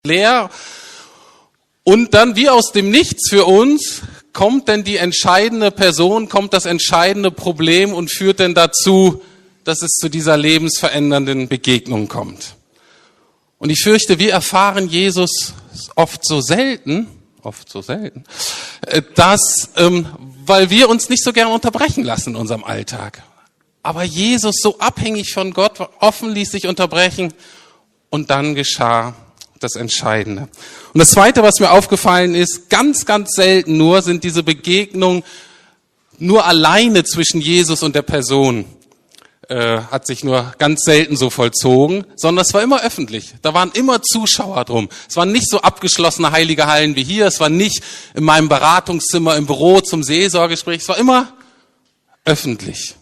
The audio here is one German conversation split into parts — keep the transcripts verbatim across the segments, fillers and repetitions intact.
leer. Und dann wie aus dem Nichts für uns kommt denn die entscheidende Person, kommt das entscheidende Problem und führt denn dazu, dass es zu dieser lebensverändernden Begegnung kommt. Und ich fürchte, wir erfahren Jesus oft so selten, oft so selten, dass, ähm, weil wir uns nicht so gern unterbrechen lassen in unserem Alltag. Aber Jesus, so abhängig von Gott, offen ließ sich unterbrechen und dann geschah das Entscheidende. Und das Zweite, was mir aufgefallen ist, ganz, ganz selten nur sind diese Begegnungen nur alleine zwischen Jesus und der Person, äh, hat sich nur ganz selten so vollzogen, sondern es war immer öffentlich. Da waren immer Zuschauer drum. Es waren nicht so abgeschlossene heilige Hallen wie hier, es war nicht in meinem Beratungszimmer im Büro zum Seelsorgegespräch, es war immer öffentlich.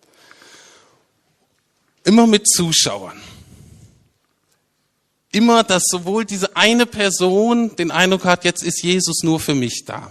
Immer mit Zuschauern. Immer, dass sowohl diese eine Person den Eindruck hat, jetzt ist Jesus nur für mich da.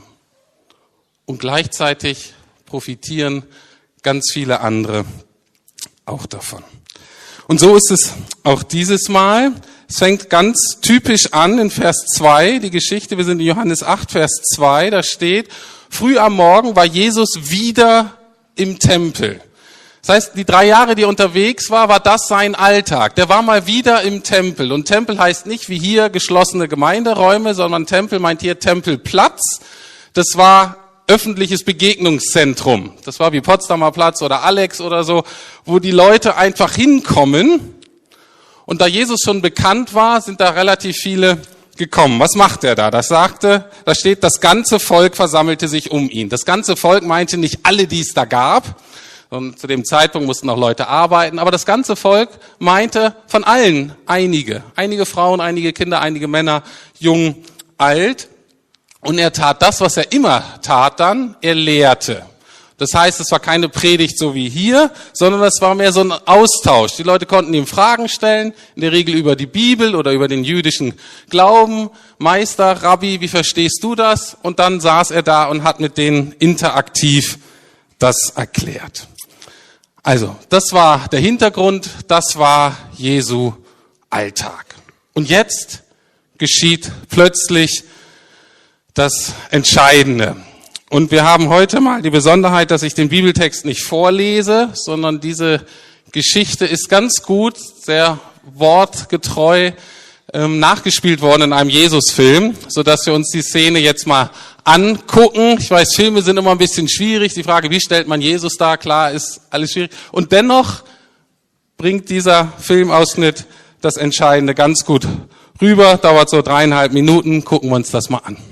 Und gleichzeitig profitieren ganz viele andere auch davon. Und so ist es auch dieses Mal. Es fängt ganz typisch an in Vers zwei, die Geschichte, wir sind in Johannes acht, Vers zwei, da steht, früh am Morgen war Jesus wieder im Tempel. Das heißt, die drei Jahre, die er unterwegs war, war das sein Alltag. Der war mal wieder im Tempel. Und Tempel heißt nicht wie hier geschlossene Gemeinderäume, sondern Tempel meint hier Tempelplatz. Das war öffentliches Begegnungszentrum. Das war wie Potsdamer Platz oder Alex oder so, wo die Leute einfach hinkommen. Und da Jesus schon bekannt war, sind da relativ viele gekommen. Was macht er da? Das sagte, da steht, das ganze Volk versammelte sich um ihn. Das ganze Volk meinte nicht alle, die es da gab. Und zu dem Zeitpunkt mussten auch Leute arbeiten. Aber das ganze Volk meinte von allen einige. Einige Frauen, einige Kinder, einige Männer, jung, alt. Und er tat das, was er immer tat dann. Er lehrte. Das heißt, es war keine Predigt so wie hier, sondern es war mehr so ein Austausch. Die Leute konnten ihm Fragen stellen, in der Regel über die Bibel oder über den jüdischen Glauben. Meister, Rabbi, wie verstehst du das? Und dann saß er da und hat mit denen interaktiv das erklärt. Also, das war der Hintergrund, das war Jesu Alltag. Und jetzt geschieht plötzlich das Entscheidende. Und wir haben heute mal die Besonderheit, dass ich den Bibeltext nicht vorlese, sondern diese Geschichte ist ganz gut, sehr wortgetreu ähm, nachgespielt worden in einem Jesus-Film, sodass wir uns die Szene jetzt mal angucken. Ich weiß, Filme sind immer ein bisschen schwierig. Die Frage, wie stellt man Jesus dar? Klar, ist alles schwierig. Und dennoch bringt dieser Filmausschnitt das Entscheidende ganz gut rüber. Dauert so dreieinhalb Minuten. Gucken wir uns das mal an.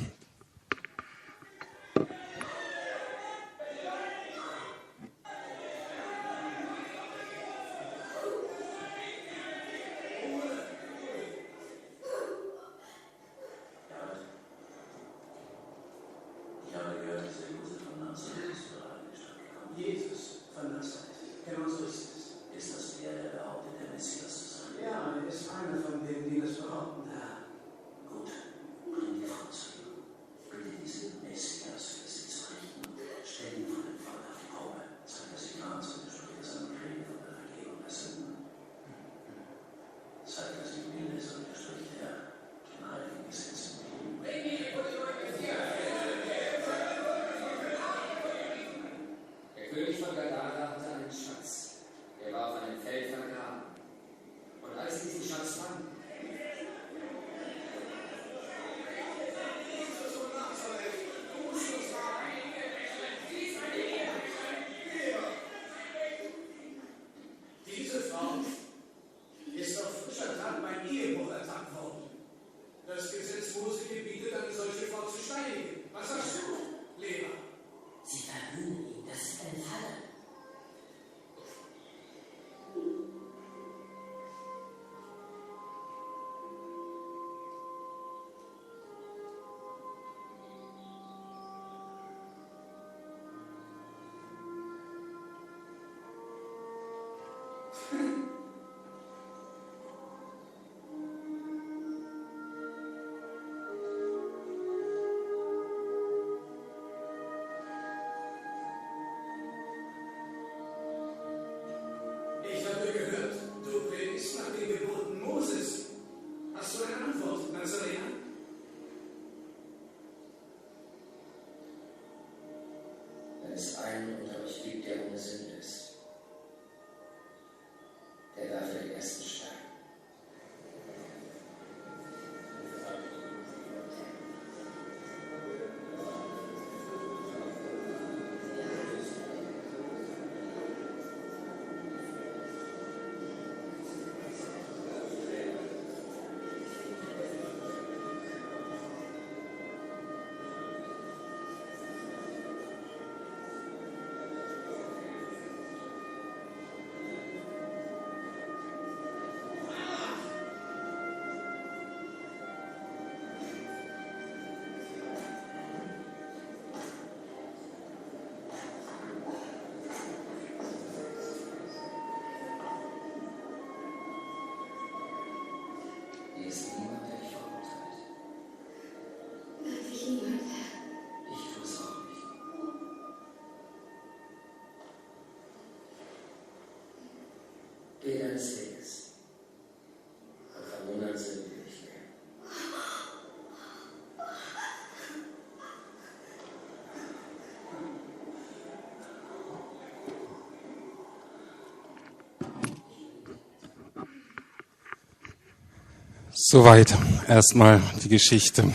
es einen unter euch gibt, der ohne Sünde ist, der darf für die ersten steigen. Hier ist niemand, der dich verurteilt. Wirklich niemand. Ich tue es auch nicht. Geh deines Weges und verwundert sind wir nicht mehr. Soweit erstmal die Geschichte.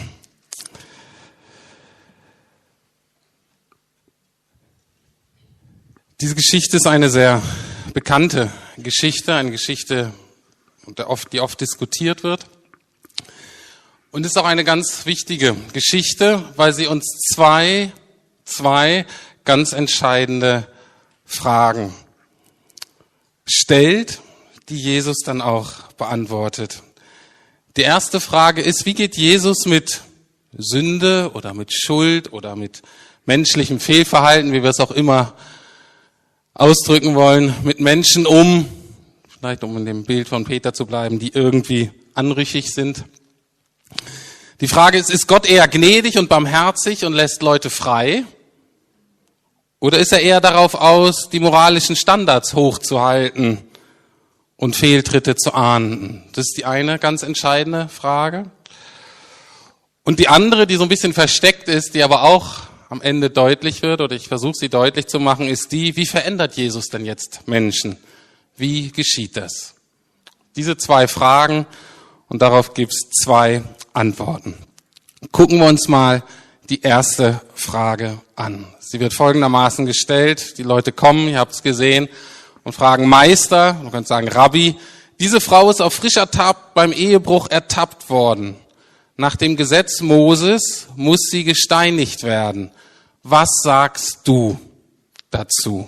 Diese Geschichte ist eine sehr bekannte Geschichte, eine Geschichte, die oft diskutiert wird. Und ist auch eine ganz wichtige Geschichte, weil sie uns zwei, zwei ganz entscheidende Fragen stellt, die Jesus dann auch beantwortet. Die erste Frage ist, wie geht Jesus mit Sünde oder mit Schuld oder mit menschlichem Fehlverhalten, wie wir es auch immer ausdrücken wollen, mit Menschen um, vielleicht um in dem Bild von Peter zu bleiben, die irgendwie anrüchig sind. Die Frage ist, ist Gott eher gnädig und barmherzig und lässt Leute frei? Oder ist er eher darauf aus, die moralischen Standards hochzuhalten und Fehltritte zu ahnden? Das ist die eine ganz entscheidende Frage. Und die andere, die so ein bisschen versteckt ist, die aber auch am Ende deutlich wird, oder ich versuche sie deutlich zu machen, ist die, wie verändert Jesus denn jetzt Menschen? Wie geschieht das? Diese zwei Fragen und darauf gibt es zwei Antworten. Gucken wir uns mal die erste Frage an. Sie wird folgendermaßen gestellt. Die Leute kommen, ihr habt es gesehen, und fragen Meister, man könnte sagen Rabbi, diese Frau ist auf frischer Tat beim Ehebruch ertappt worden. Nach dem Gesetz Moses muss sie gesteinigt werden. Was sagst du dazu?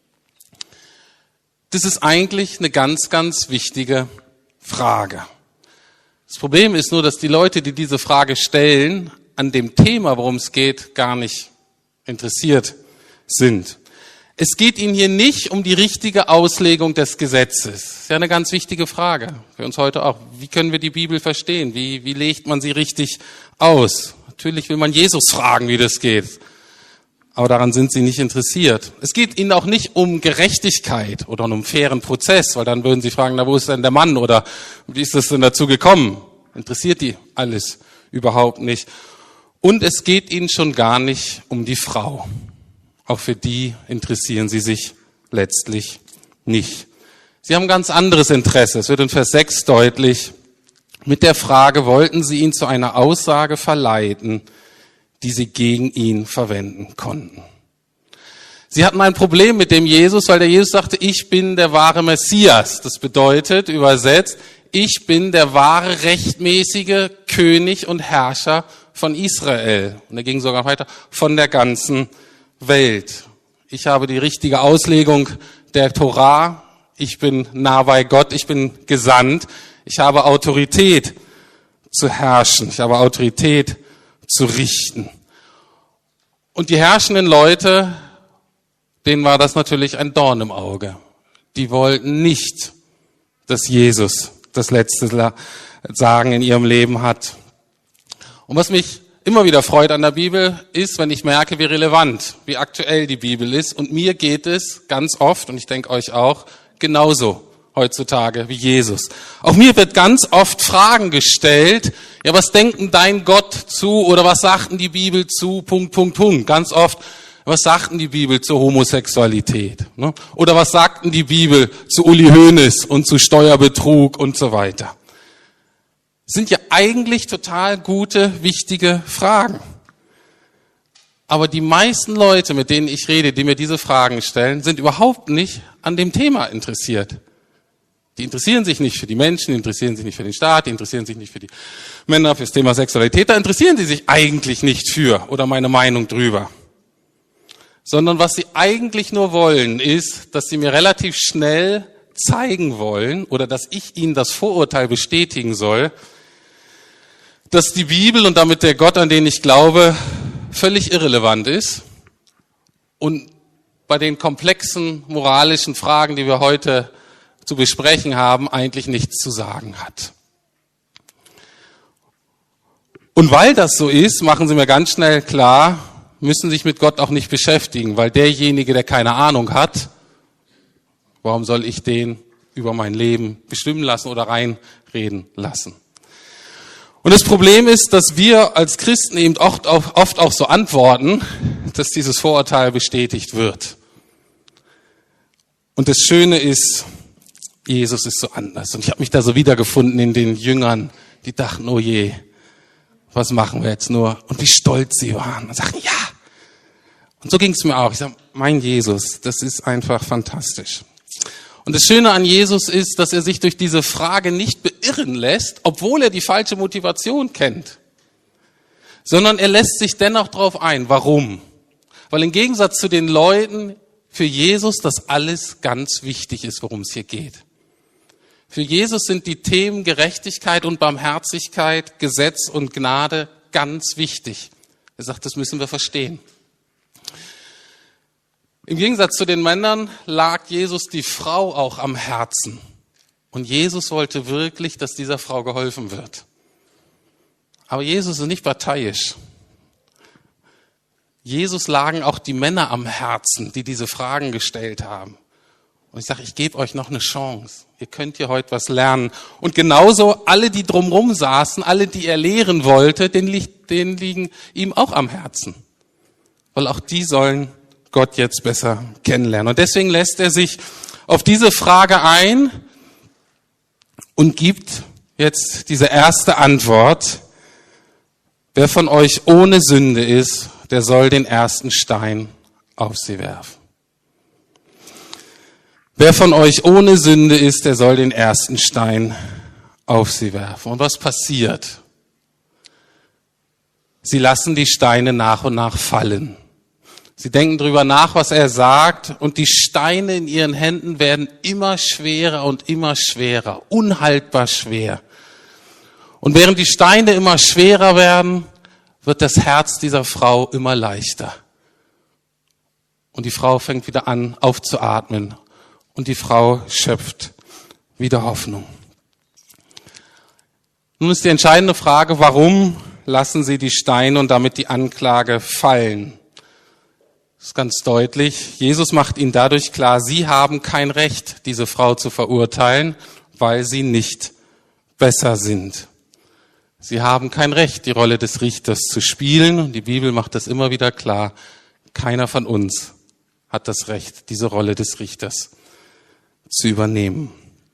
Das ist eigentlich eine ganz, ganz wichtige Frage. Das Problem ist nur, dass die Leute, die diese Frage stellen, an dem Thema, worum es geht, gar nicht interessiert sind. Es geht ihnen hier nicht um die richtige Auslegung des Gesetzes. Das ist ja eine ganz wichtige Frage für uns heute auch. Wie können wir die Bibel verstehen? Wie, wie legt man sie richtig aus? Natürlich will man Jesus fragen, wie das geht. Aber daran sind sie nicht interessiert. Es geht ihnen auch nicht um Gerechtigkeit oder um einen fairen Prozess, weil dann würden sie fragen, na, wo ist denn der Mann oder wie ist das denn dazu gekommen? Interessiert die alles überhaupt nicht. Und es geht ihnen schon gar nicht um die Frau. Auch für die interessieren sie sich letztlich nicht. Sie haben ein ganz anderes Interesse. Es wird in Vers sechs deutlich. Mit der Frage wollten sie ihn zu einer Aussage verleiten, die sie gegen ihn verwenden konnten. Sie hatten ein Problem mit dem Jesus, weil der Jesus sagte, ich bin der wahre Messias. Das bedeutet, übersetzt, ich bin der wahre, rechtmäßige König und Herrscher von Israel. Und er ging sogar weiter, von der ganzen Welt. Ich habe die richtige Auslegung der Torah. Ich bin nah bei Gott. Ich bin gesandt. Ich habe Autorität zu herrschen. Ich habe Autorität zu richten. Und die herrschenden Leute, denen war das natürlich ein Dorn im Auge. Die wollten nicht, dass Jesus das letzte Sagen in ihrem Leben hat. Und was mich immer wieder freut an der Bibel ist, wenn ich merke, wie relevant, wie aktuell die Bibel ist. Und mir geht es ganz oft, und ich denke euch auch, genauso heutzutage wie Jesus. Auch mir wird ganz oft Fragen gestellt, ja, was denkt denn dein Gott zu oder was sagt denn die Bibel zu, Punkt, Punkt, Punkt. Ganz oft Was sagt denn die Bibel zur Homosexualität? Oder was sagt denn die Bibel zu Uli Hoeneß und zu Steuerbetrug und so weiter? Das sind ja eigentlich total gute, wichtige Fragen. Aber die meisten Leute, mit denen ich rede, die mir diese Fragen stellen, sind überhaupt nicht an dem Thema interessiert. Die interessieren sich nicht für die Menschen, die interessieren sich nicht für den Staat, die interessieren sich nicht für die Männer, für das Thema Sexualität. Da interessieren sie sich eigentlich nicht für oder meine Meinung drüber. Sondern was sie eigentlich nur wollen, ist, dass sie mir relativ schnell zeigen wollen oder dass ich ihnen das Vorurteil bestätigen soll, dass die Bibel und damit der Gott, an den ich glaube, völlig irrelevant ist und bei den komplexen moralischen Fragen, die wir heute zu besprechen haben, eigentlich nichts zu sagen hat. Und weil das so ist, machen sie mir ganz schnell klar, müssen sich mit Gott auch nicht beschäftigen, weil derjenige, der keine Ahnung hat, warum soll ich den über mein Leben bestimmen lassen oder reinreden lassen? Und das Problem ist, dass wir als Christen eben oft auch, oft auch so antworten, dass dieses Vorurteil bestätigt wird. Und das Schöne ist, Jesus ist so anders. Und ich habe mich da so wiedergefunden in den Jüngern, die dachten, oh je, was machen wir jetzt nur? Und wie stolz sie waren und sagten, ja. Und so ging es mir auch. Ich sage, mein Jesus, das ist einfach fantastisch. Und das Schöne an Jesus ist, dass er sich durch diese Frage nicht beirren lässt, obwohl er die falsche Motivation kennt. Sondern er lässt sich dennoch darauf ein. Warum? Weil im Gegensatz zu den Leuten für Jesus das alles ganz wichtig ist, worum es hier geht. Für Jesus sind die Themen Gerechtigkeit und Barmherzigkeit, Gesetz und Gnade ganz wichtig. Er sagt, das müssen wir verstehen. Im Gegensatz zu den Männern lag Jesus die Frau auch am Herzen. Und Jesus wollte wirklich, dass dieser Frau geholfen wird. Aber Jesus ist nicht parteiisch. Jesus lagen auch die Männer am Herzen, die diese Fragen gestellt haben. Und ich sage, ich gebe euch noch eine Chance. Ihr könnt hier heute was lernen. Und genauso alle, die drumherum saßen, alle, die er lehren wollte, denen, liegt, denen liegen ihm auch am Herzen. Weil auch die sollen Gott jetzt besser kennenlernen. Und deswegen lässt er sich auf diese Frage ein und gibt jetzt diese erste Antwort. Wer von euch ohne Sünde ist, der soll den ersten Stein auf sie werfen. Wer von euch ohne Sünde ist, der soll den ersten Stein auf sie werfen. Und was passiert? Sie lassen die Steine nach und nach fallen. Sie denken drüber nach, was er sagt, und die Steine in ihren Händen werden immer schwerer und immer schwerer, unhaltbar schwer. Und während die Steine immer schwerer werden, wird das Herz dieser Frau immer leichter. Und die Frau fängt wieder an, aufzuatmen. Und die Frau schöpft wieder Hoffnung. Nun ist die entscheidende Frage, warum lassen sie die Steine und damit die Anklage fallen? Das ist ganz deutlich. Jesus macht ihnen dadurch klar, sie haben kein Recht, diese Frau zu verurteilen, weil sie nicht besser sind. Sie haben kein Recht, die Rolle des Richters zu spielen. Und die Bibel macht das immer wieder klar. Keiner von uns hat das Recht, diese Rolle des Richters zu übernehmen.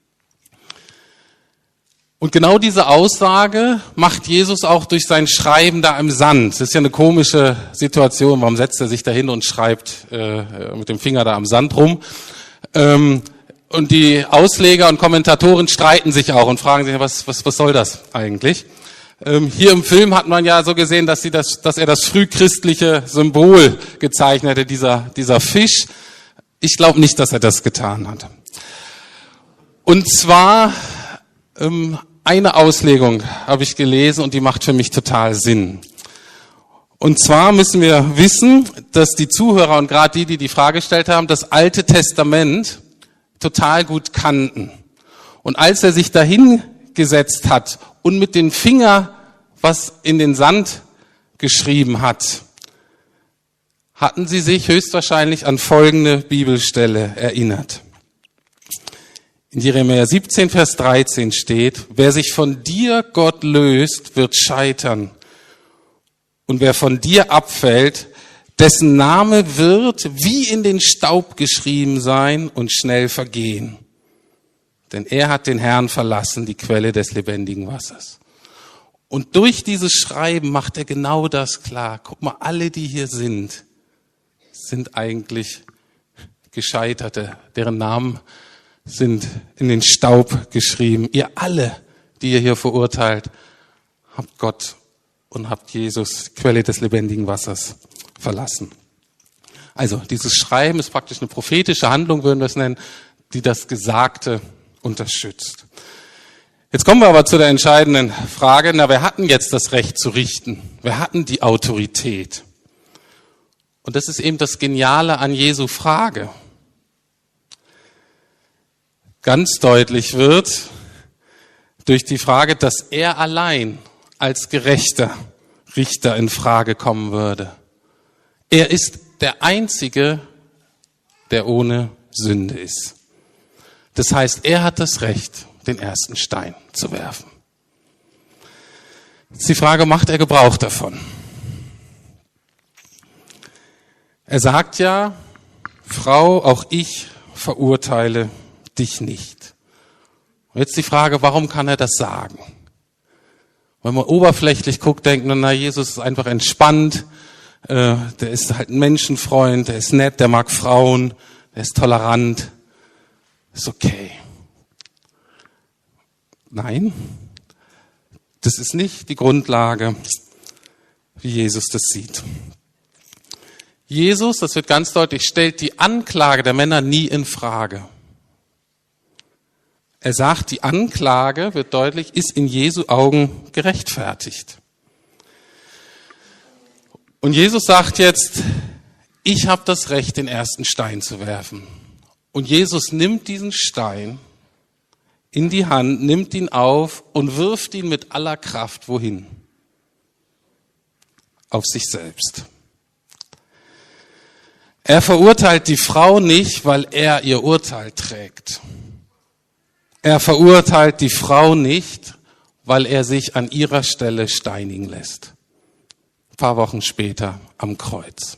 Und genau diese Aussage macht Jesus auch durch sein Schreiben da im Sand. Das ist ja eine komische Situation. Warum setzt er sich da hin und schreibt äh, mit dem Finger da am Sand rum? Ähm, und die Ausleger und Kommentatoren streiten sich auch und fragen sich, was, was, was soll das eigentlich? Ähm, hier im Film hat man ja so gesehen, dass, sie das, dass er das frühchristliche Symbol gezeichnet hätte, dieser, dieser Fisch. Ich glaube nicht, dass er das getan hat. Und zwar ähm, eine Auslegung habe ich gelesen und die macht für mich total Sinn. Und zwar müssen wir wissen, dass die Zuhörer und gerade die, die die Frage gestellt haben, das Alte Testament total gut kannten. Und als er sich dahin gesetzt hat und mit dem Finger was in den Sand geschrieben hat, hatten sie sich höchstwahrscheinlich an folgende Bibelstelle erinnert. In Jeremia siebzehn, Vers dreizehn steht, wer sich von dir, Gott, löst, wird scheitern. Und wer von dir abfällt, dessen Name wird wie in den Staub geschrieben sein und schnell vergehen. Denn er hat den Herrn verlassen, die Quelle des lebendigen Wassers. Und durch dieses Schreiben macht er genau das klar. Guck mal, alle, die hier sind, sind eigentlich Gescheiterte, deren Namen sind in den Staub geschrieben. Ihr alle, die ihr hier verurteilt, habt Gott und habt Jesus, Quelle des lebendigen Wassers, verlassen. Also dieses Schreiben ist praktisch eine prophetische Handlung, würden wir es nennen, die das Gesagte unterstützt. Jetzt kommen wir aber zu der entscheidenden Frage, na, wer hat denn jetzt das Recht zu richten? Wer hat denn die Autorität? Und das ist eben das Geniale an Jesu Frage. Ganz deutlich wird durch die Frage, dass er allein als gerechter Richter in Frage kommen würde. Er ist der Einzige, der ohne Sünde ist. Das heißt, er hat das Recht, den ersten Stein zu werfen. Jetzt die Frage, macht er Gebrauch davon? Er sagt ja, Frau, auch ich verurteile dich nicht. Und jetzt die Frage, warum kann er das sagen? Wenn man oberflächlich guckt, denkt man, na, Jesus ist einfach entspannt, äh, der ist halt ein Menschenfreund, der ist nett, der mag Frauen, der ist tolerant, ist okay. Nein, das ist nicht die Grundlage, wie Jesus das sieht. Jesus, das wird ganz deutlich, stellt die Anklage der Männer nie in Frage. Er sagt, die Anklage, wird deutlich, ist in Jesu Augen gerechtfertigt. Und Jesus sagt jetzt, ich habe das Recht, den ersten Stein zu werfen. Und Jesus nimmt diesen Stein in die Hand, nimmt ihn auf und wirft ihn mit aller Kraft wohin? Auf sich selbst. Er verurteilt die Frau nicht, weil er ihr Urteil trägt. Er verurteilt die Frau nicht, weil er sich an ihrer Stelle steinigen lässt. Ein paar Wochen später am Kreuz.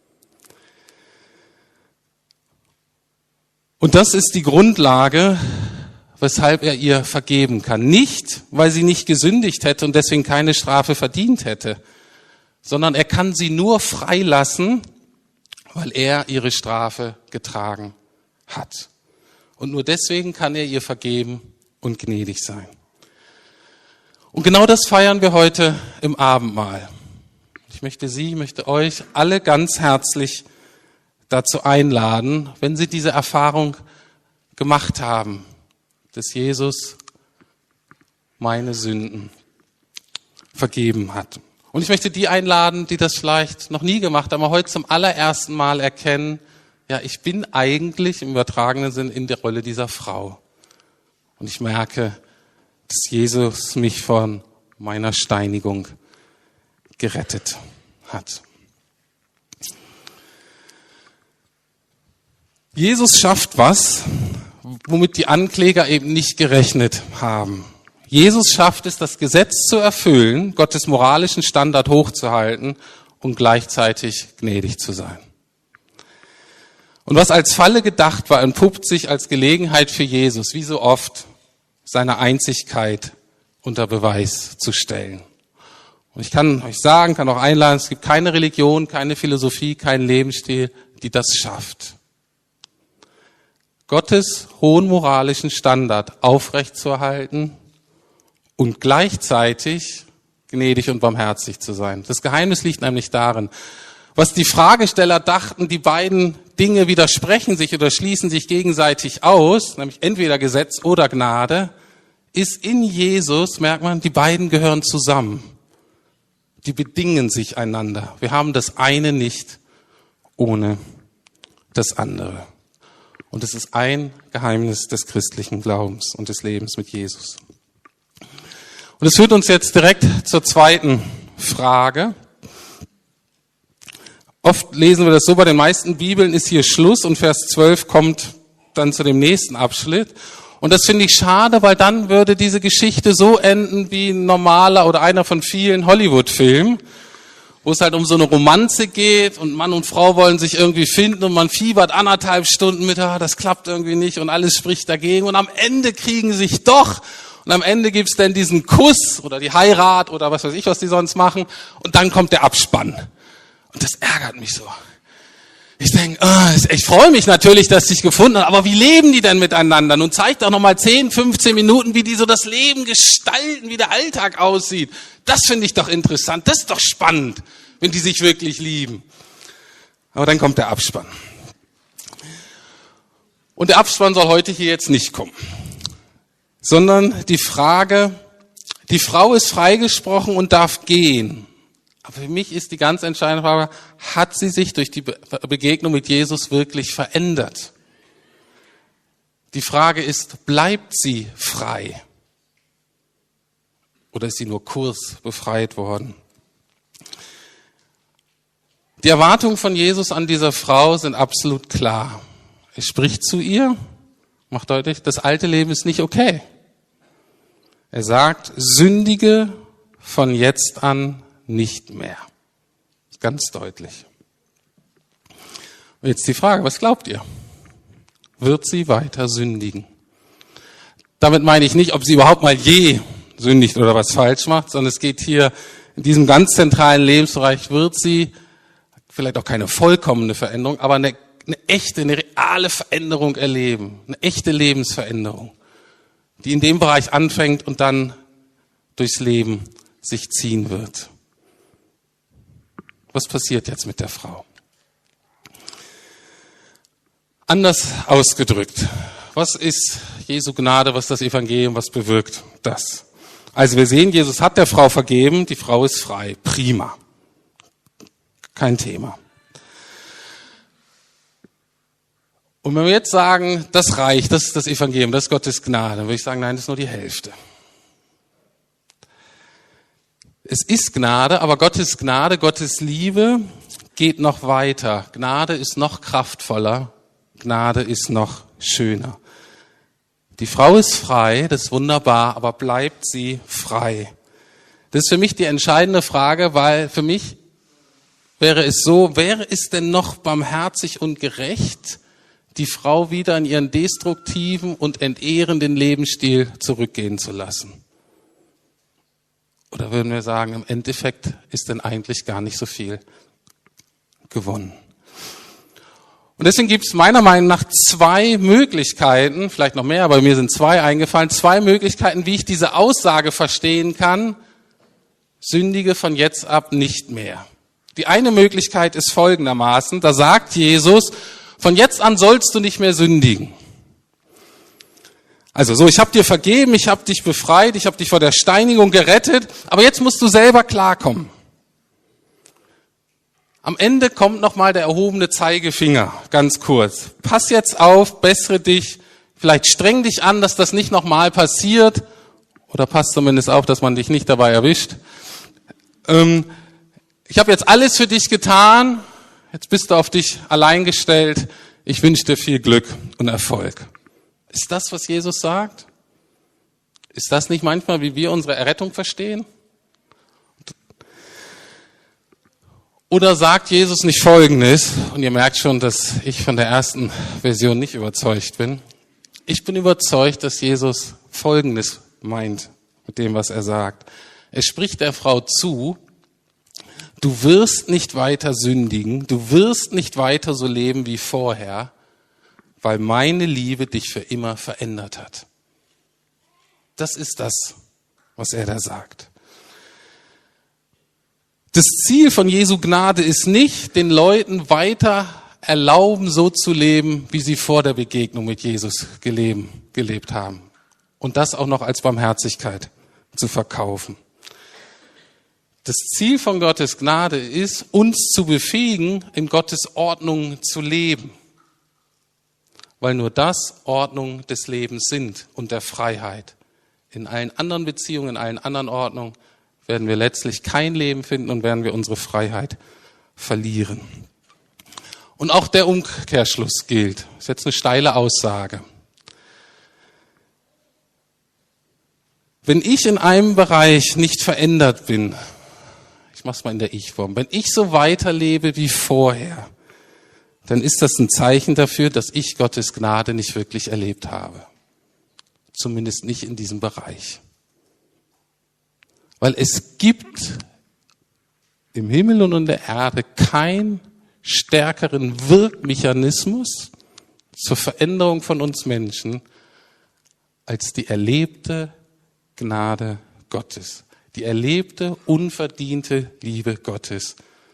Und das ist die Grundlage, weshalb er ihr vergeben kann. Nicht, weil sie nicht gesündigt hätte und deswegen keine Strafe verdient hätte, sondern er kann sie nur freilassen, weil er ihre Strafe getragen hat. Und nur deswegen kann er ihr vergeben und gnädig sein. Und genau das feiern wir heute im Abendmahl. Ich möchte Sie, ich möchte euch alle ganz herzlich dazu einladen, wenn Sie diese Erfahrung gemacht haben, dass Jesus meine Sünden vergeben hat. Und ich möchte die einladen, die das vielleicht noch nie gemacht haben, aber heute zum allerersten Mal erkennen, ja, ich bin eigentlich im übertragenen Sinn in der Rolle dieser Frau. Und ich merke, dass Jesus mich von meiner Steinigung gerettet hat. Jesus schafft was, womit die Ankläger eben nicht gerechnet haben. Jesus schafft es, das Gesetz zu erfüllen, Gottes moralischen Standard hochzuhalten und gleichzeitig gnädig zu sein. Und was als Falle gedacht war, entpuppt sich als Gelegenheit für Jesus, wie so oft, seine Einzigkeit unter Beweis zu stellen. Und ich kann euch sagen, kann auch einladen, es gibt keine Religion, keine Philosophie, keinen Lebensstil, die das schafft. Gottes hohen moralischen Standard aufrechtzuerhalten und gleichzeitig gnädig und barmherzig zu sein. Das Geheimnis liegt nämlich darin, was die Fragesteller dachten, die beiden Dinge widersprechen sich oder schließen sich gegenseitig aus, nämlich entweder Gesetz oder Gnade, ist in Jesus, merkt man, die beiden gehören zusammen. Die bedingen sich einander. Wir haben das eine nicht ohne das andere. Und es ist ein Geheimnis des christlichen Glaubens und des Lebens mit Jesus. Und es führt uns jetzt direkt zur zweiten Frage. Oft lesen wir das so, bei den meisten Bibeln ist hier Schluss und Vers zwölf kommt dann zu dem nächsten Abschnitt. Und das finde ich schade, weil dann würde diese Geschichte so enden wie ein normaler oder einer von vielen Hollywood-Filmen. wo es halt um so eine Romanze geht und Mann und Frau wollen sich irgendwie finden und man fiebert anderthalb Stunden mit, ah, das klappt irgendwie nicht und alles spricht dagegen und am Ende kriegen sie sich doch und am Ende gibt's dann diesen Kuss oder die Heirat oder was weiß ich, was die sonst machen und dann kommt der Abspann. Und das ärgert mich so. Ich denke, oh, ich freue mich natürlich, dass sie sich gefunden haben, aber wie leben die denn miteinander? Nun zeigt doch nochmal zehn, fünfzehn Minuten, wie die so das Leben gestalten, wie der Alltag aussieht. Das finde ich doch interessant, das ist doch spannend, wenn die sich wirklich lieben. Aber dann kommt der Abspann. Und der Abspann soll heute hier jetzt nicht kommen, sondern die Frage, die Frau ist freigesprochen und darf gehen. Aber für mich ist die ganz entscheidende Frage, hat sie sich durch die Begegnung mit Jesus wirklich verändert? Die Frage ist, bleibt sie frei? Oder ist sie nur kurz befreit worden? Die Erwartungen von Jesus an dieser Frau sind absolut klar. Er spricht zu ihr, macht deutlich, das alte Leben ist nicht okay. Er sagt, sündige von jetzt an nicht mehr. Ganz deutlich. Und jetzt die Frage, was glaubt ihr? Wird sie weiter sündigen? Damit meine ich nicht, ob sie überhaupt mal je sündigt oder was falsch macht, sondern es geht hier in diesem ganz zentralen Lebensbereich, wird sie vielleicht auch keine vollkommene Veränderung, aber eine, eine echte, eine reale Veränderung erleben. Eine echte Lebensveränderung, die in dem Bereich anfängt und dann durchs Leben sich ziehen wird. Was passiert jetzt mit der Frau? Anders ausgedrückt, was ist Jesu Gnade, was ist das Evangelium, was bewirkt das? Also wir sehen, Jesus hat der Frau vergeben, die Frau ist frei, prima, kein Thema. Und wenn wir jetzt sagen, das reicht, das ist das Evangelium, das ist Gottes Gnade, dann würde ich sagen, nein, das ist nur die Hälfte. Es ist Gnade, aber Gottes Gnade, Gottes Liebe geht noch weiter. Gnade ist noch kraftvoller. Gnade ist noch schöner. Die Frau ist frei, das ist wunderbar, aber bleibt sie frei? Das ist für mich die entscheidende Frage, weil für mich wäre es so, wäre es denn noch barmherzig und gerecht, die Frau wieder in ihren destruktiven und entehrenden Lebensstil zurückgehen zu lassen? Oder würden wir sagen, im Endeffekt ist denn eigentlich gar nicht so viel gewonnen? Und deswegen gibt es meiner Meinung nach zwei Möglichkeiten, vielleicht noch mehr, aber mir sind zwei eingefallen, zwei Möglichkeiten, wie ich diese Aussage verstehen kann, sündige von jetzt ab nicht mehr. Die eine Möglichkeit ist folgendermaßen, da sagt Jesus, von jetzt an sollst du nicht mehr sündigen. Also so, ich habe dir vergeben, ich habe dich befreit, ich habe dich vor der Steinigung gerettet, aber jetzt musst du selber klarkommen. Am Ende kommt nochmal der erhobene Zeigefinger, ganz kurz. Pass jetzt auf, bessere dich, vielleicht streng dich an, dass das nicht nochmal passiert, oder pass zumindest auf, dass man dich nicht dabei erwischt. Ähm, ich habe jetzt alles für dich getan, jetzt bist du auf dich allein gestellt, ich wünsche dir viel Glück und Erfolg. Ist das, was Jesus sagt? Ist das nicht manchmal, wie wir unsere Errettung verstehen? Oder sagt Jesus nicht Folgendes? Und ihr merkt schon, dass ich von der ersten Version nicht überzeugt bin. Ich bin überzeugt, dass Jesus Folgendes meint mit dem, was er sagt. Er spricht der Frau zu, du wirst nicht weiter sündigen, du wirst nicht weiter so leben wie vorher, weil meine Liebe dich für immer verändert hat. Das ist das, was er da sagt. Das Ziel von Jesu Gnade ist nicht, den Leuten weiter erlauben, so zu leben, wie sie vor der Begegnung mit Jesus gelebt haben. Und das auch noch als Barmherzigkeit zu verkaufen. Das Ziel von Gottes Gnade ist, uns zu befähigen, in Gottes Ordnung zu leben. Weil nur das Ordnung des Lebens sind und der Freiheit. In allen anderen Beziehungen, in allen anderen Ordnungen werden wir letztlich kein Leben finden und werden wir unsere Freiheit verlieren. Und auch der Umkehrschluss gilt. Das ist jetzt eine steile Aussage. Wenn ich in einem Bereich nicht verändert bin, ich mach's mal in der Ich-Form, wenn ich so weiterlebe wie vorher, dann ist das ein Zeichen dafür, dass ich Gottes Gnade nicht wirklich erlebt habe. Zumindest nicht in diesem Bereich. Weil es gibt im Himmel und in der Erde keinen stärkeren Wirkmechanismus zur Veränderung von uns Menschen als die erlebte Gnade Gottes. Die erlebte, unverdiente Liebe Gottes,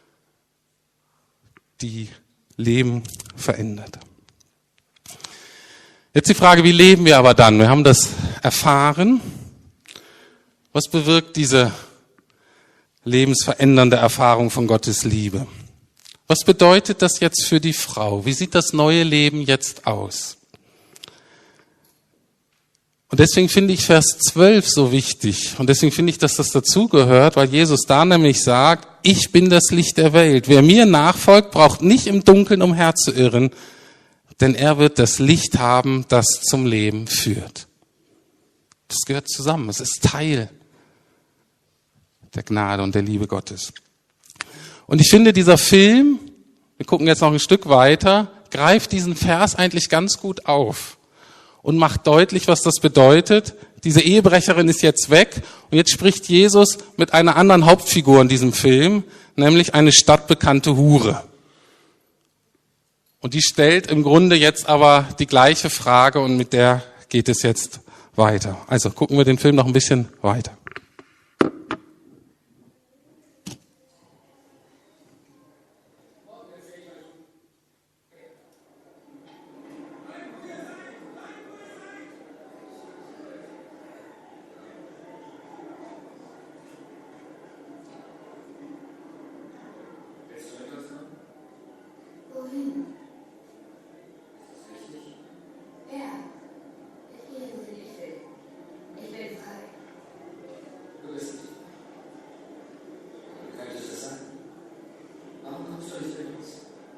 die Leben verändert. Jetzt die Frage, wie leben wir aber dann? Wir haben das erfahren. Was bewirkt diese lebensverändernde Erfahrung von Gottes Liebe? Was bedeutet das jetzt für die Frau? Wie sieht das neue Leben jetzt aus? Und deswegen finde ich Vers zwölf so wichtig. Und deswegen finde ich, dass das dazugehört, weil Jesus da nämlich sagt, ich bin das Licht der Welt. Wer mir nachfolgt, braucht nicht im Dunkeln umherzuirren, denn er wird das Licht haben, das zum Leben führt. Das gehört zusammen. Es ist Teil der Gnade und der Liebe Gottes. Und ich finde, dieser Film, wir gucken jetzt noch ein Stück weiter, greift diesen Vers eigentlich ganz gut auf und macht deutlich, was das bedeutet. Diese Ehebrecherin ist jetzt weg und jetzt spricht Jesus mit einer anderen Hauptfigur in diesem Film, nämlich eine stadtbekannte Hure. Und die stellt im Grunde jetzt aber die gleiche Frage und mit der geht es jetzt weiter. Also gucken wir den Film noch ein bisschen weiter. Wohin? Ja, ich gehe, wohin ich will. Ich bin frei. Du bist nicht frei. Wie könnte das sein? Warum kommst du nicht mit uns?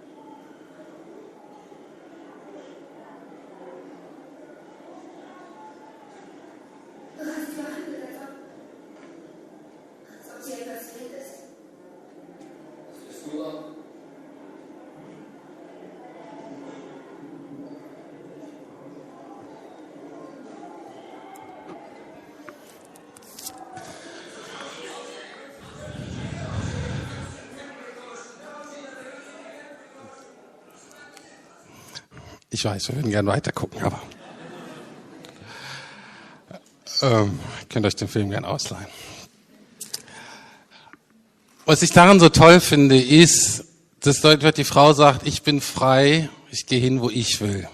Du hast gehandelt, als ob, als ob sie etwas redest. Was bist du auch? Ich weiß, wir würden gerne weiter gucken, aber ähm, könnt euch den Film gerne ausleihen. Was ich daran so toll finde, ist, dass dort wird die Frau sagt, ich bin frei, ich gehe hin, wo ich will.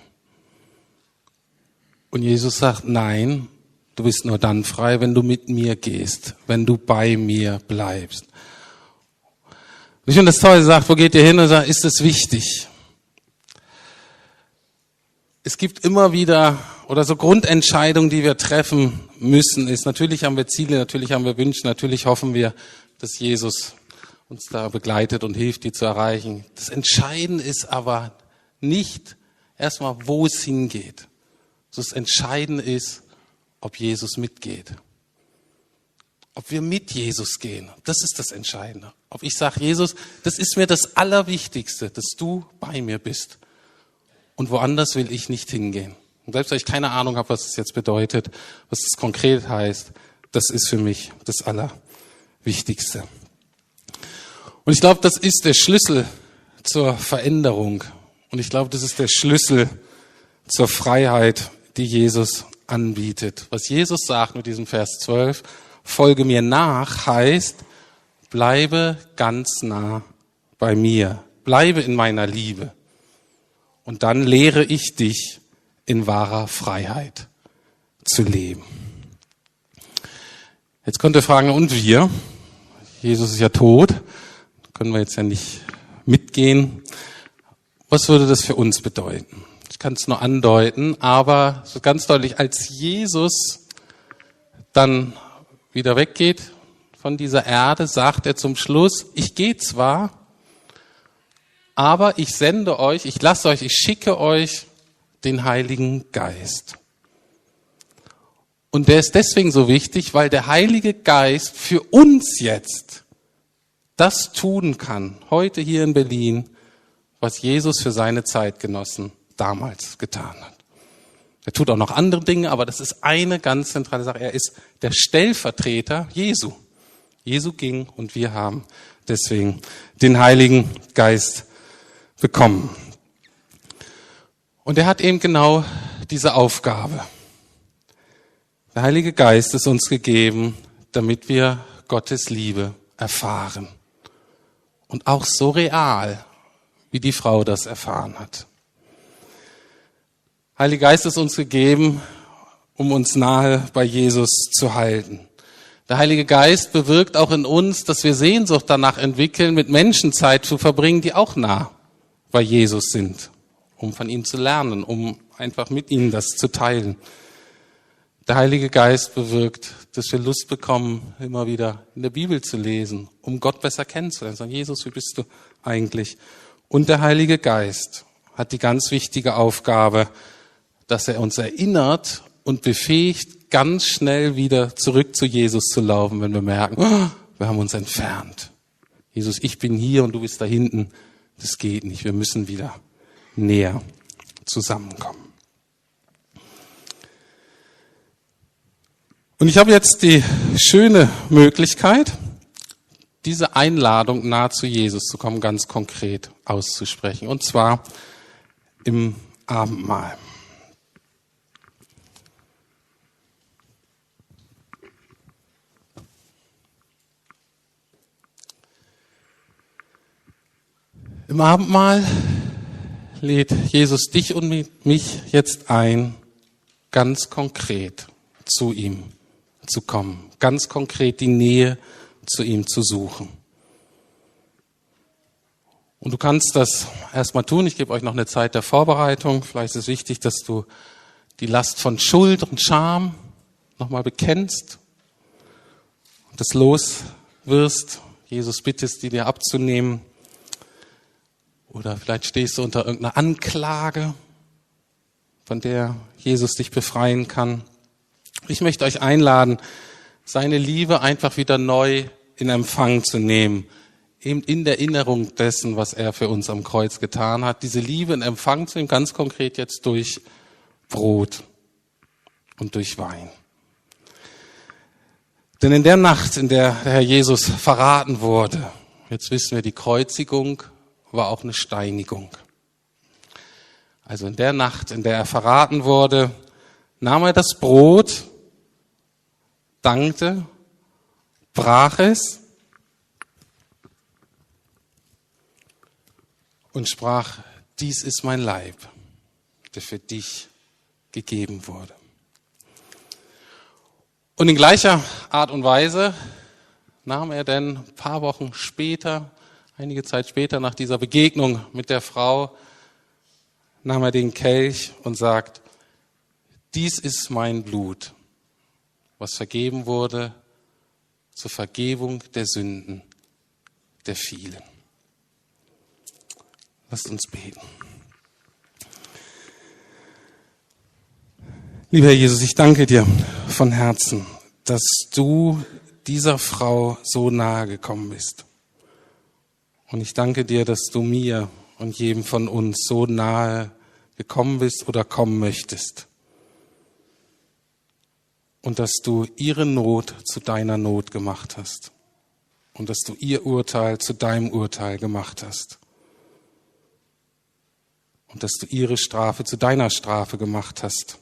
Und Jesus sagt, nein, du bist nur dann frei, wenn du mit mir gehst, wenn du bei mir bleibst. Und ich finde das toll, er sagt, wo geht ihr hin? Und er sagt, ist es wichtig? Es gibt immer wieder, oder so Grundentscheidungen, die wir treffen müssen, ist, natürlich haben wir Ziele, natürlich haben wir Wünsche, natürlich hoffen wir, dass Jesus uns da begleitet und hilft, die zu erreichen. Das Entscheidende ist aber nicht erstmal, wo es hingeht. Das Entscheidende ist, ob Jesus mitgeht. Ob wir mit Jesus gehen. Das ist das Entscheidende. Ob ich sage, Jesus, das ist mir das Allerwichtigste, dass du bei mir bist. Und woanders will ich nicht hingehen. Und selbst wenn ich keine Ahnung habe, was das jetzt bedeutet, was das konkret heißt, das ist für mich das Allerwichtigste. Und ich glaube, das ist der Schlüssel zur Veränderung. Und ich glaube, das ist der Schlüssel zur Freiheit, die Jesus anbietet. Was Jesus sagt mit diesem Vers zwölf, folge mir nach, heißt, bleibe ganz nah bei mir. Bleibe in meiner Liebe. Und dann lehre ich dich, in wahrer Freiheit zu leben. Jetzt könnt ihr fragen, und wir? Jesus ist ja tot, können wir jetzt ja nicht mitgehen. Was würde das für uns bedeuten? Ich kann es nur andeuten, aber so ganz deutlich, als Jesus dann wieder weggeht von dieser Erde, sagt er zum Schluss, ich gehe zwar, aber ich sende euch, ich lasse euch, ich schicke euch den Heiligen Geist. Und der ist deswegen so wichtig, weil der Heilige Geist für uns jetzt das tun kann, heute hier in Berlin, was Jesus für seine Zeitgenossen damals getan hat. Er tut auch noch andere Dinge, aber das ist eine ganz zentrale Sache. Er ist der Stellvertreter Jesu. Jesu ging und wir haben deswegen den Heiligen Geist bekommen. Und er hat eben genau diese Aufgabe. Der Heilige Geist ist uns gegeben, damit wir Gottes Liebe erfahren. Und auch so real, wie die Frau das erfahren hat. Heiliger Geist ist uns gegeben, um uns nahe bei Jesus zu halten. Der Heilige Geist bewirkt auch in uns, dass wir Sehnsucht danach entwickeln, mit Menschen Zeit zu verbringen, die auch nah bei Jesus sind, um von ihm zu lernen, um einfach mit ihnen das zu teilen. Der Heilige Geist bewirkt, dass wir Lust bekommen, immer wieder in der Bibel zu lesen, um Gott besser kennenzulernen. Sagen, Jesus, wie bist du eigentlich? Und der Heilige Geist hat die ganz wichtige Aufgabe, dass er uns erinnert und befähigt, ganz schnell wieder zurück zu Jesus zu laufen, wenn wir merken, oh, wir haben uns entfernt. Jesus, ich bin hier und du bist da hinten. Das geht nicht. Wir müssen wieder näher zusammenkommen. Und ich habe jetzt die schöne Möglichkeit, diese Einladung, nahe zu Jesus zu kommen, ganz konkret auszusprechen. Und zwar im Abendmahl. Im Abendmahl lädt Jesus dich und mich jetzt ein, ganz konkret zu ihm zu kommen, ganz konkret die Nähe zu ihm zu suchen. Und du kannst das erstmal tun. Ich gebe euch noch eine Zeit der Vorbereitung. Vielleicht ist es wichtig, dass du die Last von Schuld und Scham nochmal bekennst und das loswirst. Jesus bittest, die dir abzunehmen. Oder vielleicht stehst du unter irgendeiner Anklage, von der Jesus dich befreien kann. Ich möchte euch einladen, seine Liebe einfach wieder neu in Empfang zu nehmen. Eben in der Erinnerung dessen, was er für uns am Kreuz getan hat. Diese Liebe in Empfang zu nehmen, ganz konkret jetzt durch Brot und durch Wein. Denn in der Nacht, in der der Herr Jesus verraten wurde, jetzt wissen wir, die Kreuzigung war auch eine Steinigung. Also in der Nacht, in der er verraten wurde, nahm er das Brot, dankte, brach es und sprach, dies ist mein Leib, der für dich gegeben wurde. Und in gleicher Art und Weise nahm er dann ein paar Wochen später, einige Zeit später nach dieser Begegnung mit der Frau, nahm er den Kelch und sagt, dies ist mein Blut, was vergeben wurde zur Vergebung der Sünden der vielen. Lasst uns beten. Lieber Herr Jesus, ich danke dir von Herzen, dass du dieser Frau so nahe gekommen bist. Und ich danke dir, dass du mir und jedem von uns so nahe gekommen bist oder kommen möchtest. Und dass du ihre Not zu deiner Not gemacht hast. Und dass du ihr Urteil zu deinem Urteil gemacht hast. Und dass du ihre Strafe zu deiner Strafe gemacht hast.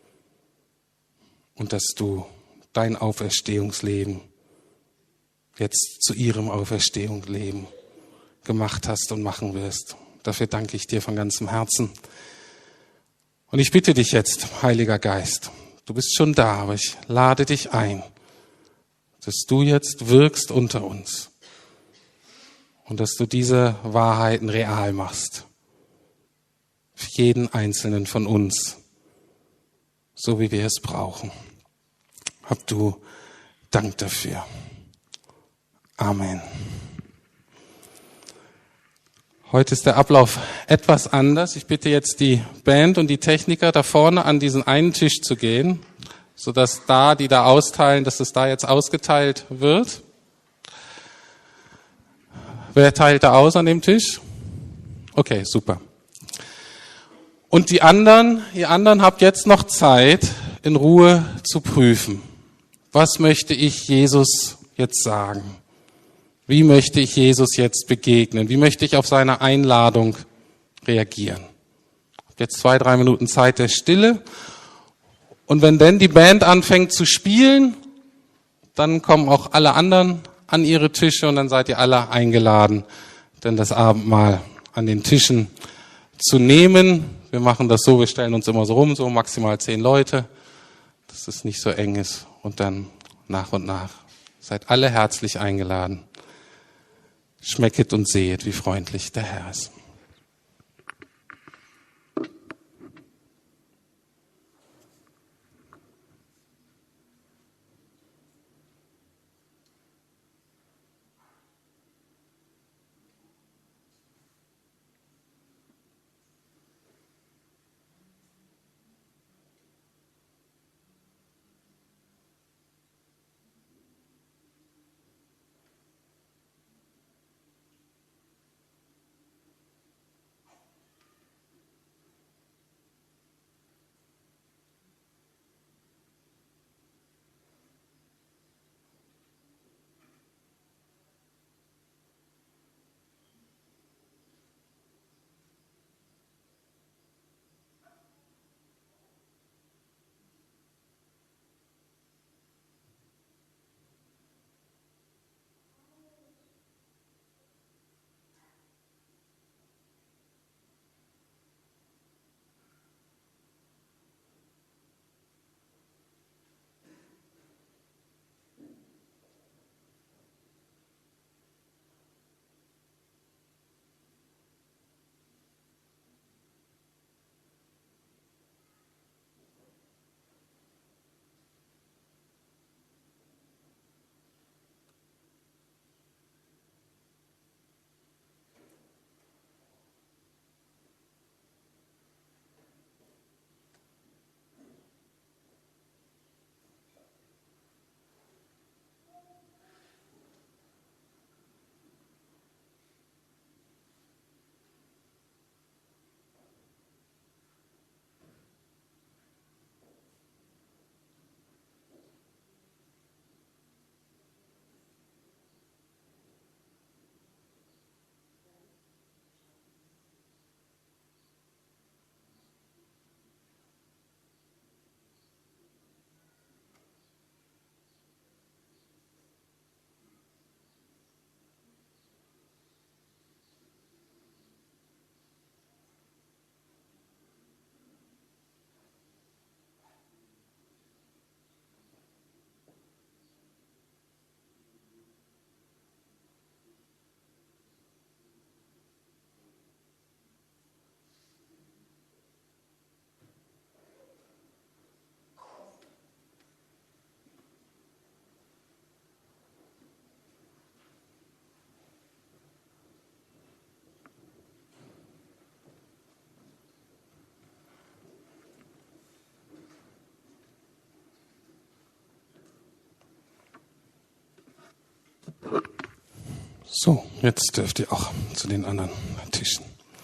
Und dass du dein Auferstehungsleben jetzt zu ihrem Auferstehungsleben gemacht hast und machen wirst. Dafür danke ich dir von ganzem Herzen. Und ich bitte dich jetzt, Heiliger Geist, du bist schon da, aber ich lade dich ein, dass du jetzt wirkst unter uns und dass du diese Wahrheiten real machst. Für jeden Einzelnen von uns, so wie wir es brauchen. Hab du Dank dafür. Amen. Heute ist der Ablauf etwas anders. Ich bitte jetzt die Band und die Techniker da vorne an diesen einen Tisch zu gehen, sodass da, die da austeilen, dass es da jetzt ausgeteilt wird. Wer teilt da aus an dem Tisch? Okay, super. Und die anderen, ihr anderen habt jetzt noch Zeit, in Ruhe zu prüfen. Was möchte ich Jesus jetzt sagen? Wie möchte ich Jesus jetzt begegnen? Wie möchte ich auf seine Einladung reagieren? Habt jetzt zwei, drei Minuten Zeit der Stille. Und wenn dann die Band anfängt zu spielen, dann kommen auch alle anderen an ihre Tische und dann seid ihr alle eingeladen, denn das Abendmahl an den Tischen zu nehmen. Wir machen das so, wir stellen uns immer so rum, so maximal zehn Leute, dass es nicht so eng ist und dann nach und nach. Seid alle herzlich eingeladen. Schmecket und sehet, wie freundlich der Herr ist. So, jetzt dürft ihr auch zu den anderen Tischen.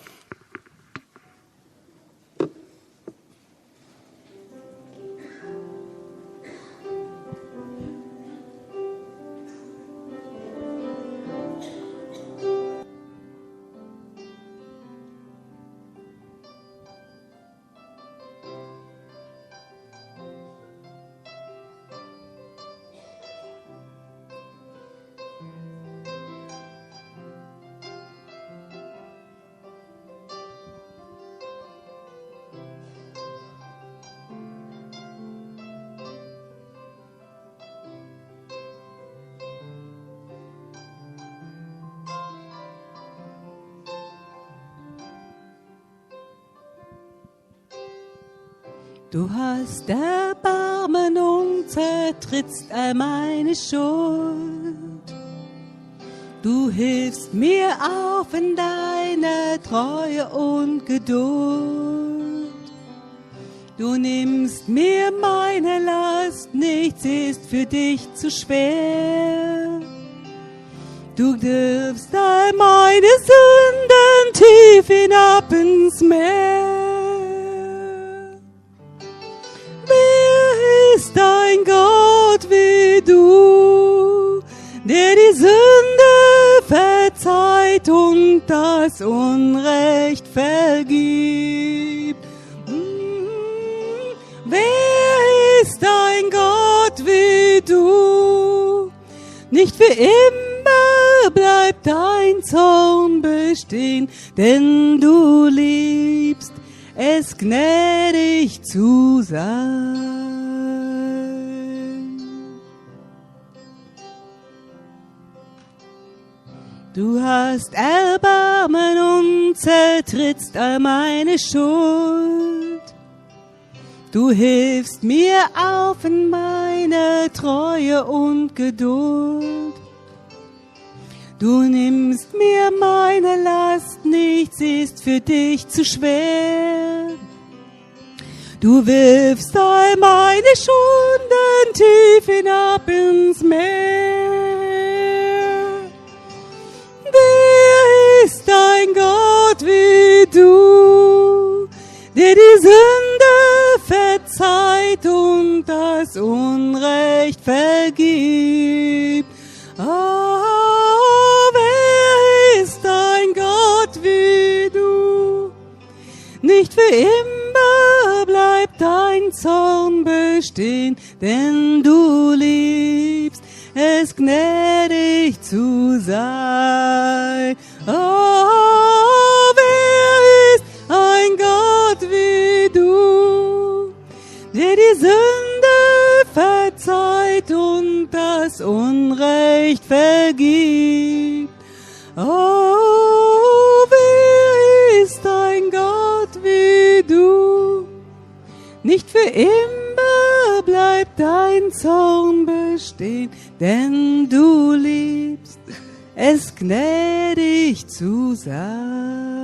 Du hast Erbarmen und zertrittst all meine Schuld. Du hilfst mir auf in deiner Treue und Geduld. Du nimmst mir meine Last, nichts ist für dich zu schwer. Du darfst all meine Sünden tief hinab ins Meer. Wer ist ein Gott wie du, der die Sünde verzeiht und das Unrecht vergibt? Mm, wer ist ein Gott wie du? Nicht für immer bleibt dein Zorn bestehen, denn du liebst es gnädig zu sein. Du hast Erbarmen und zertrittst all meine Schuld. Du hilfst mir auf in meine Treue und Geduld. Du nimmst mir meine Last, nichts ist für dich zu schwer. Du wirfst all meine Schulden tief hinab ins Meer. Wer ist ein Gott wie du, der die Sünde verzeiht und das Unrecht vergibt? Oh, wer ist ein Gott wie du? Nicht für immer bleibt dein Zorn bestehen, denn du liebst es gnädig zu sein. Oh, wer ist ein Gott wie du, der die Sünde verzeiht und das Unrecht vergibt? Oh, wer ist ein Gott wie du? Nicht für immer bleibt dein Zorn bestehen, denn du liebst es gnädig zu sein.